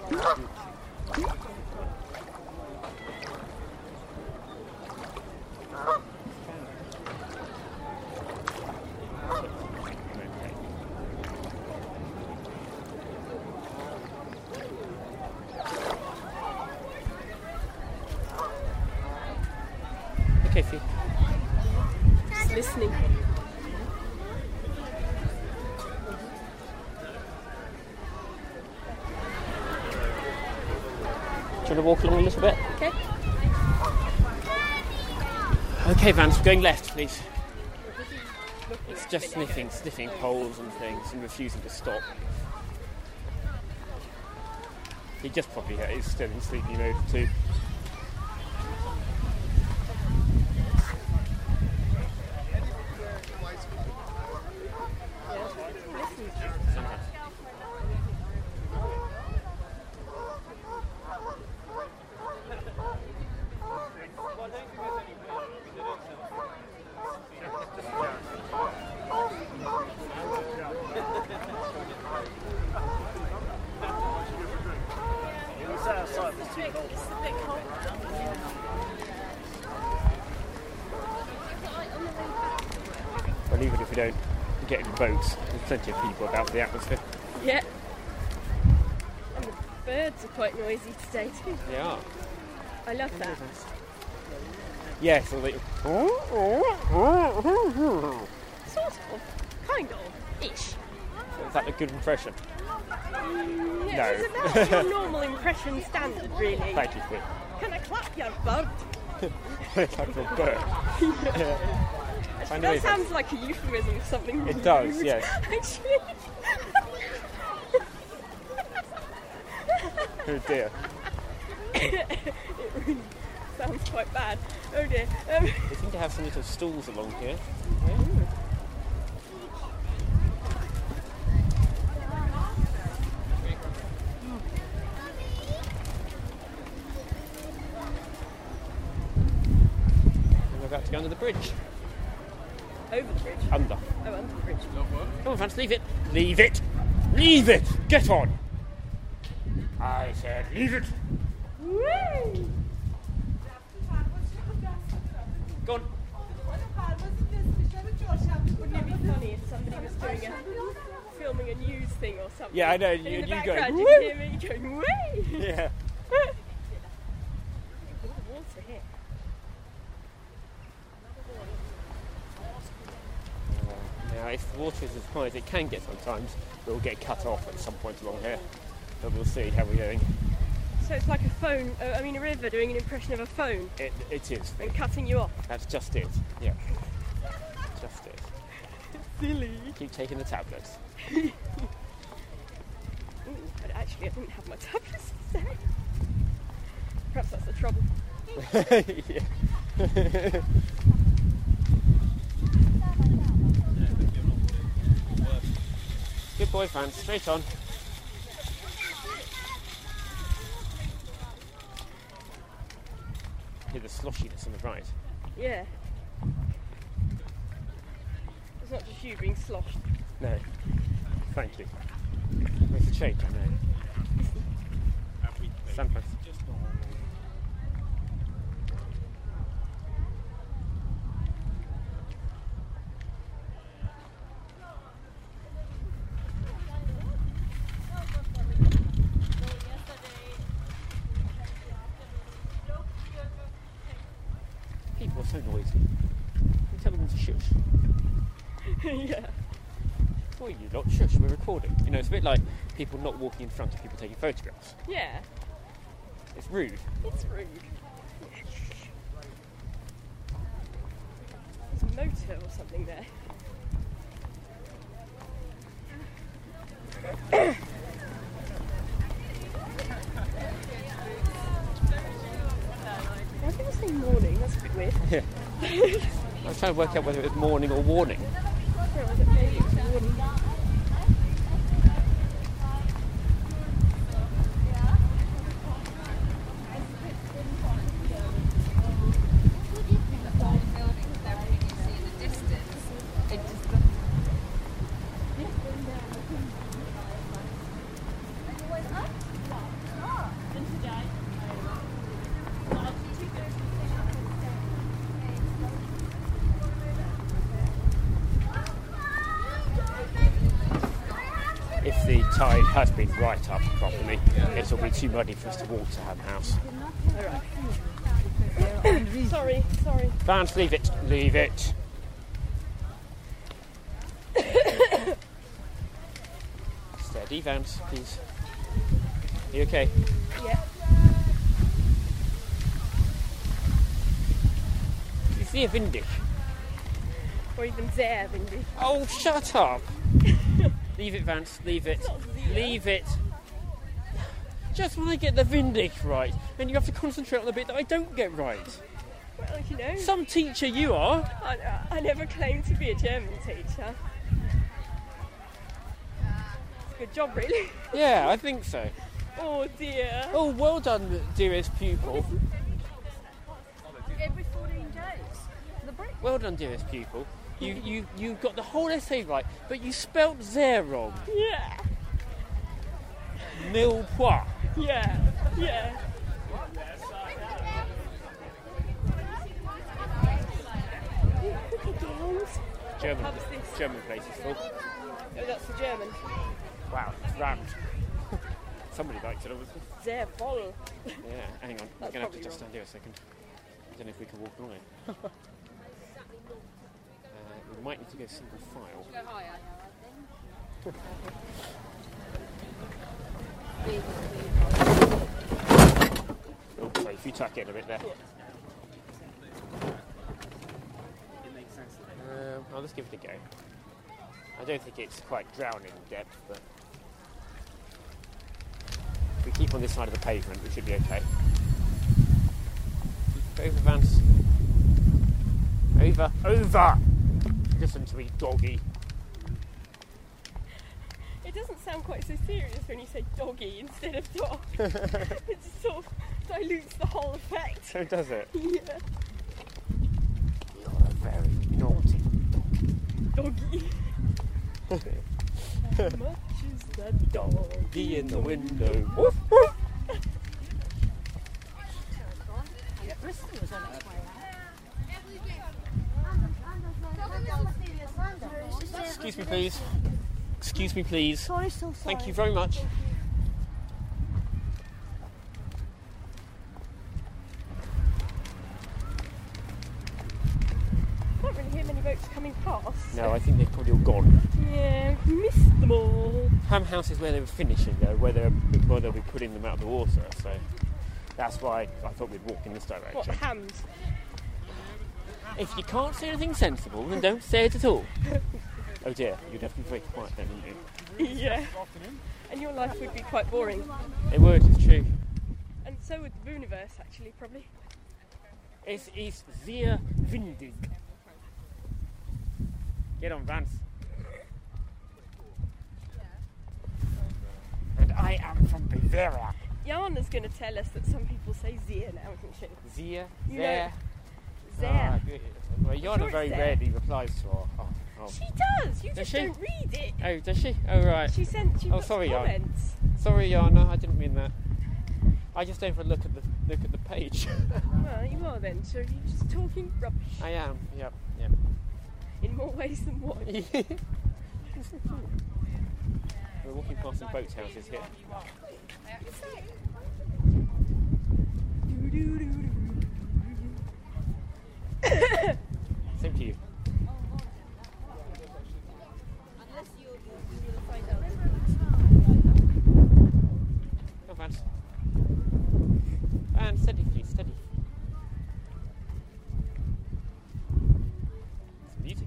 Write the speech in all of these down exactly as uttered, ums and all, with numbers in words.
Okay, Fee. Just listening. Do you want to walk along a little bit? Okay. Okay, Vance, we're going left, please. It's just sniffing, sniffing poles and things and refusing to stop. He just probably is still in sleepy mode too. Well, even if we don't get any boats, there's plenty of people about the atmosphere. Yeah. And the birds are quite noisy today too. They are. I love that. Yes, or they... Sort of. Kind of. Ish. Is that a good impression? Yeah, No. It's about your normal impression standard, really. Thank you, Fee. Can I clap your bird? It's like a bird. Yeah. I know That it sounds like a euphemism for something It does, rude, yes. Actually. Oh dear. It really sounds quite bad. Oh dear. Um, They seem to have some little stools along here. And we're about to go under the bridge. over the bridge. Under. Oh, under the bridge. Come on, Vance, leave it. Leave it! Leave it! Get on! I said leave it! Woo! Go on. Wouldn't it be funny if somebody was doing a filming a news thing or something? Yeah, I know, And you- in the you background going, you "Woo!" can hear me going, "Woo!" Yeah. Look at the water here. Now, if the water is as high as it can get sometimes, it will get cut off at some point along here. But we'll see how we're going. So it's like a phone, uh, I mean a river doing an impression of a phone It, it is. and cutting you off. That's just it. Yeah. Just it. Silly. Keep taking the tablets. Ooh, but actually I didn't have my tablets today. Perhaps that's the trouble. Yeah. Good boy, Vance. Straight on. Hear the sloshiness on the right. Yeah. It's not just you being sloshed. No. Thank you. It's a change, I know. Sometimes. People are so noisy. You tell them to shush. Yeah. Oh, you lot, shush, we're recording. You know, it's a bit like people not walking in front of people taking photographs. Yeah. It's rude. It's rude. There's a motor or something there. Why did I say morning? That's a bit weird. Yeah. I was trying to work out whether it was morning or warning. Yeah, was it maybe it was morning? has been right up properly. It'll be too muddy for us to walk to Ham House. Alright. sorry, sorry. Vance, leave it. Leave it. Steady, Vance, please. Are you okay? Yeah. You see a Vindic? Or even there, Vindy. Oh, shut up! Leave it, Vance, leave it. Leave it. Just when I get the Vindic right, and you have to concentrate on the bit that I don't get right. Well, you know. Some teacher you are. I, I never claimed to be a German teacher. It's a good job, really. Yeah, I think so. Oh dear. Oh, well done, dearest pupil. Every fourteen days. The break. Well done, dearest pupil. You you you got the whole essay right, but you spelt there wrong. Yeah. Mille pois. Yeah. Yeah. German. How was this? German place is full. Oh, that's the German. Wow, it's rammed. Somebody liked it, obviously. Sehr voll. Yeah, hang on. We're That's going to have to probably just wrong. stand here a second. I don't know if we can walk along it. uh, we might need to go single file. Go higher. Oh, sorry, if you tuck it a bit there. Um, I'll just give it a go. I don't think it's quite drowning depth, but if we keep on this side of the pavement, we should be okay. Keep over, Vance. Over, over! Listen to me, doggy. It doesn't sound quite so serious when you say doggy instead of dog. It just sort of dilutes the whole effect. So does it? Yeah. You're a very naughty Doggy. How much is that doggy in the window. Woof, woof. Bristol was on its way out. Excuse me, please. Excuse me, please. Sorry, so sorry. Thank you very much. I can't really hear many boats coming past. No, I think they've probably all gone. Yeah, missed them all. Ham House is where they were finishing, though, where, they're, where they'll be putting them out of the water, so that's why I thought we'd walk in this What, direction. hams? If you can't say anything sensible, then don't say it at all. Oh dear, you'd have to be very quiet then, wouldn't you? Yeah. And your life would be quite boring. It would, it's true. And so would the Booniverse, actually, probably. Es ist sehr windig. Get on, Vance. And I am from Bavaria. Jana's going to tell us that some people say Zia now, isn't she? Sehr, You sehr. know, Ah, Zia. good. Well, Jana sure it's very there. rarely replies to our... Oh, oh. She does. You Does just she? don't read it. Oh, does she? Oh, right. She sent. She Oh, puts sorry, Jana. comments. Sorry, Jana, I didn't mean that. I just don't have a look at the look at the page. Well, you are then. So you're just talking rubbish I am. Yep. Yep. in more ways than one. We're walking past some boat houses here. Same to you. Go, Vance. Vance, steady, please, steady. Some music.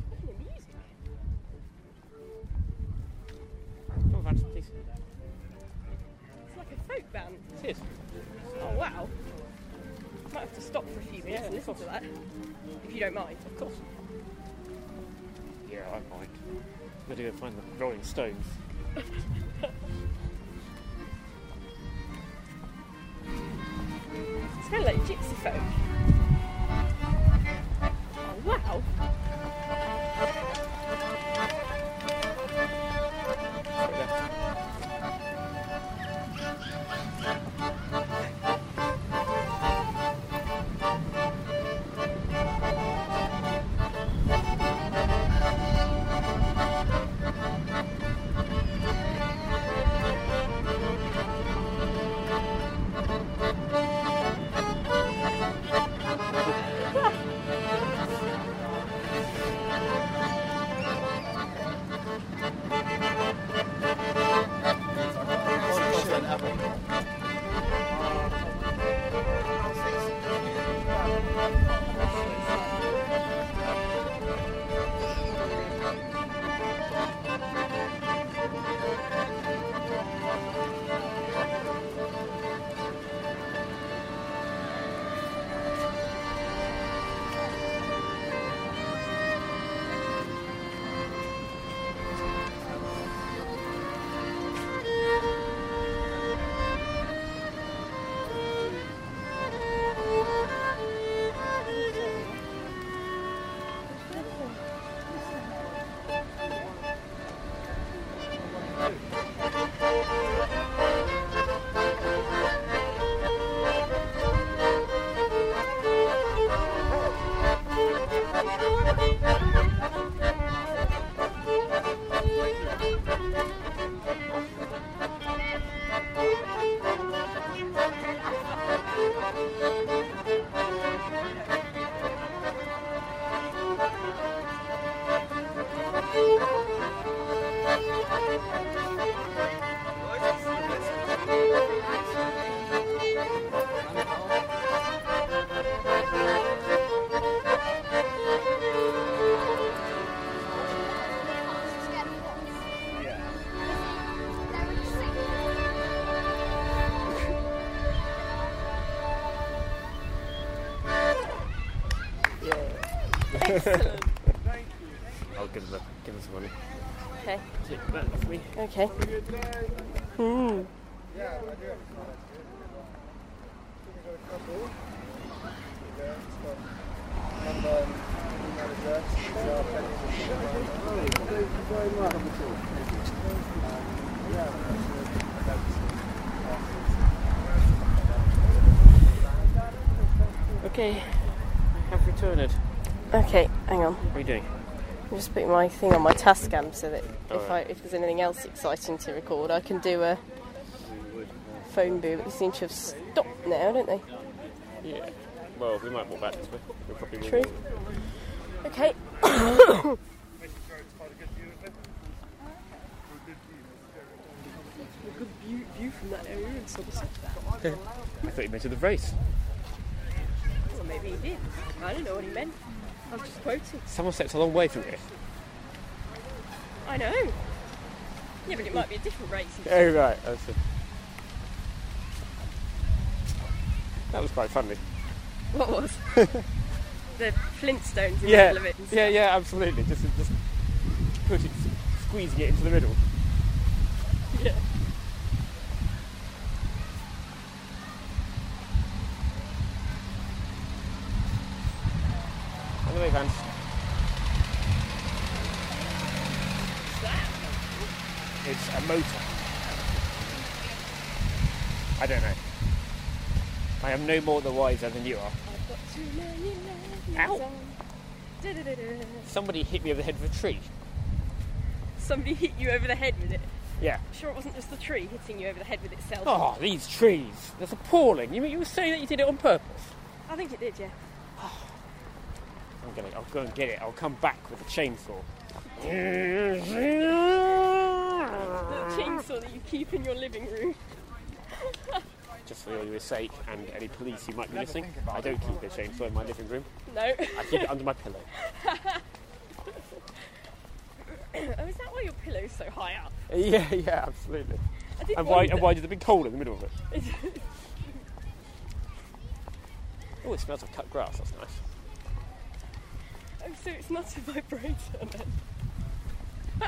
Come on, Vance, please. It's like a folk band. It is. Oh wow. Might have to stop for a few minutes Yeah, and of listen to that, if you don't mind. Of course. Yeah, I mind. We're going to go find the Rolling Stones. It's kind of like gypsy folk. Oh wow. Straight left. Excellent. I'll give them, a, give them some money. Okay. Take that off me. Okay. Hmm. Okay, I have returned. Okay, hang on. What are you doing? I'm just putting my thing on my Tascam so that if I Alright. if there's anything else exciting to record, I can do a phone boo. But they seem to have stopped now, don't they? Yeah. Well, we might walk back this way. We probably will. True. Okay. A good view, view from that area and sort of that. I thought you meant to the race. Well, maybe he did. I don't know what he meant. I was just quoting. Somerset's a long way from here. I know. Yeah, but it might be a different race. Oh, right. I see. That was quite funny. What was? The Flintstones in Yeah, the middle of it. And yeah, stuff. yeah, absolutely. Just, just put it, squeezing it into the middle. Yeah. On the way, Vance. It's a motor. I don't know. I am no more the wiser than you are. I've got too many Ow. legs on. Da-da-da-da. Somebody hit me over the head with a tree. Somebody hit you over the head with it. Yeah. Sure, it wasn't just the tree hitting you over the head with itself. Oh, these trees. That's appalling. You, you were saying that you did it on purpose? I think it did, yeah. I'm gonna, I'll go and get it. I'll come back with a chainsaw. The chainsaw that you keep in your living room. Just for your sake and any police who might be listening, I don't keep a chainsaw in my living room. No. I keep it under my pillow. Oh, is that why your pillow's so high up? Yeah, yeah, absolutely. I did And why, wonder. and why did it be cold in the middle of it? Oh, it smells of cut grass. That's nice. Oh, so it's not a vibrator then.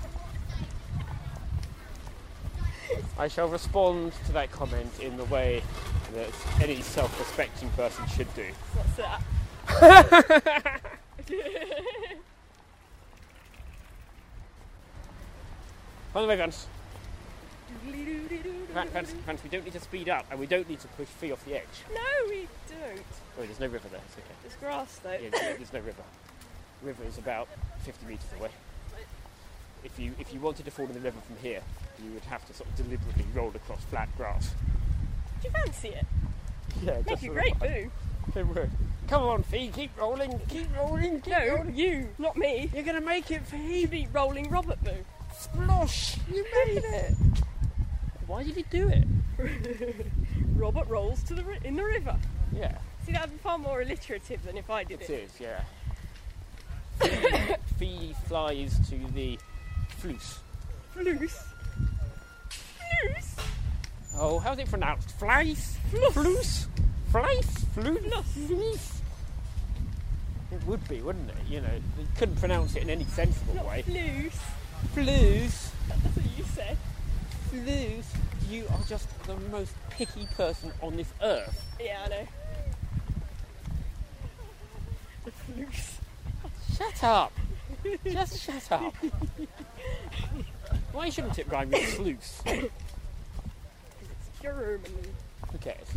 I shall respond to that comment in the way that any self-respecting person should do. What's that? On the way, Vance. Vance, Vance, Vance, we don't need to speed up and we don't need to push Fee off the edge. No, we don't. Oh, there's no river there. It's okay. There's grass though. Yeah, there's there's no river. River is about fifty metres away. If you if you wanted to fall in the river from here, you would have to sort of deliberately roll across flat grass. Do you fancy it? Yeah, Make just a for great the boo. It would. Come on, Fee, keep rolling, keep rolling, keep No, rolling. you, not me. You're gonna make it, Fee. You'd be rolling Robert boo. Splosh! You made it. Why did he do it? Robert rolls to the ri- in the river. Yeah, See, that'd be far more alliterative than if I did it it. is. Yeah. Fee, Fee flies to the floose. Floose. Floose. Oh, how's it pronounced? Flies? Floose. Floose? Flies? Floose? Floose. Floose? It would be, wouldn't it? You know, you couldn't pronounce it in any sensible Not way. floose. Floose? That's what you said. Floose? You are just the most picky person on this earth. Yeah, I know. The floose. Shut up. Just shut up. Why shouldn't it rhyme with sluice? It's German. Who cares?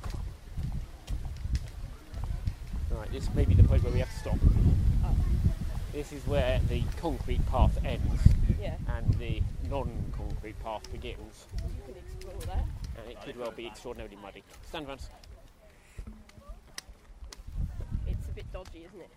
Right, this may be the point where we have to stop. Oh. This is where the concrete path ends Yeah, and the non-concrete path begins. you can explore that. And it could well be extraordinarily muddy. Stand, Vance. It's a bit dodgy, isn't it?